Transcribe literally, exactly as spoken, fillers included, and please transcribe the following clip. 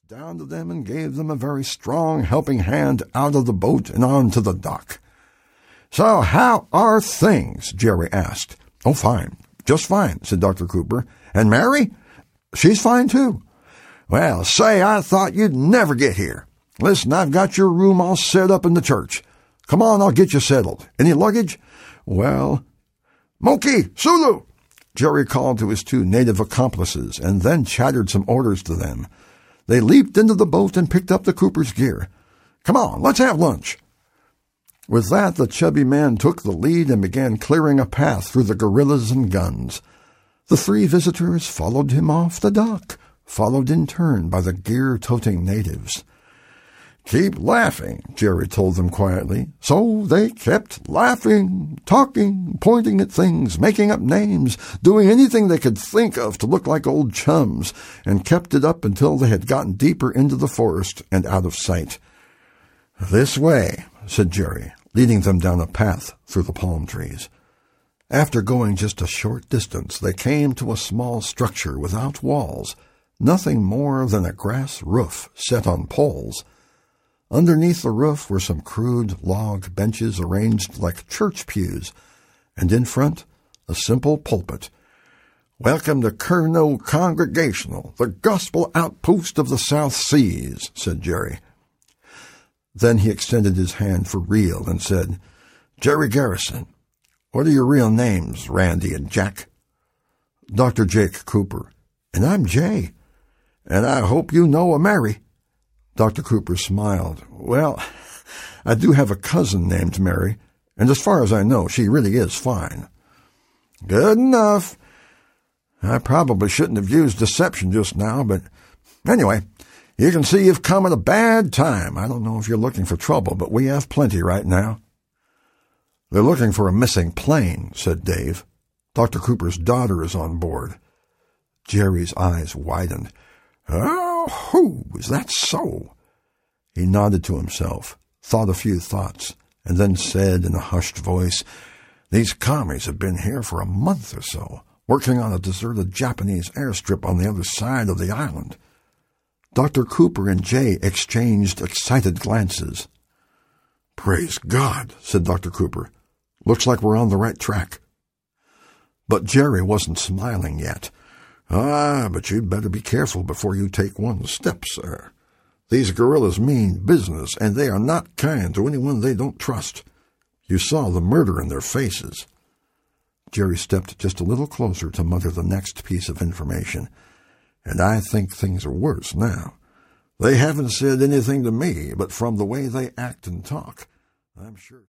down to them and gave them a very strong helping hand out of the boat and onto the dock. "So how are things?" Jerry asked. "Oh, fine. Just fine," said Doctor Cooper. "And Mary? She's fine, too." "Well, say, I thought you'd never get here. Listen, I've got your room all set up in the church. Come on, I'll get you settled. Any luggage?" "Well, Moki, Sulu!" Jerry called to his two native accomplices and then chattered some orders to them. They leaped into the boat and picked up the Cooper's gear. "Come on, let's have lunch." With that, the chubby man took the lead and began clearing a path through the guerrillas and guns. The three visitors followed him off the dock, followed in turn by the gear-toting natives. "Keep laughing," Jerry told them quietly. So they kept laughing, talking, pointing at things, making up names, doing anything they could think of to look like old chums, and kept it up until they had gotten deeper into the forest and out of sight. "This way," said Jerry, leading them down a path through the palm trees. After going just a short distance, they came to a small structure without walls, nothing more than a grass roof set on poles. Underneath the roof were some crude log benches arranged like church pews, and in front, a simple pulpit. "Welcome to Kurno Congregational, the gospel outpost of the South Seas," said Jerry. Then he extended his hand for real and said, "Jerry Garrison. What are your real names, Randy and Jack?" "Doctor Jake Cooper." "And I'm Jay. And I hope you know a Mary." Doctor Cooper smiled. "Well, I do have a cousin named Mary, and as far as I know, she really is fine." "Good enough. I probably shouldn't have used deception just now, but anyway, you can see you've come at a bad time. I don't know if you're looking for trouble, but we have plenty right now." "They're looking for a missing plane," said Dave. "Doctor Cooper's daughter is on board." Jerry's eyes widened. "Oh, who, is that so?" He nodded to himself, thought a few thoughts, and then said in a hushed voice, "These commies have been here for a month or so, working on a deserted Japanese airstrip on the other side of the island." Doctor Cooper and Jay exchanged excited glances. "Praise God," said Doctor Cooper. "Looks like we're on the right track." But Jerry wasn't smiling yet. "Ah, but you'd better be careful before you take one step, sir. These guerrillas mean business, and they are not kind to anyone they don't trust. You saw the murder in their faces." Jerry stepped just a little closer to mutter the next piece of information. "And I think things are worse now. They haven't said anything to me, but from the way they act and talk, I'm sure..."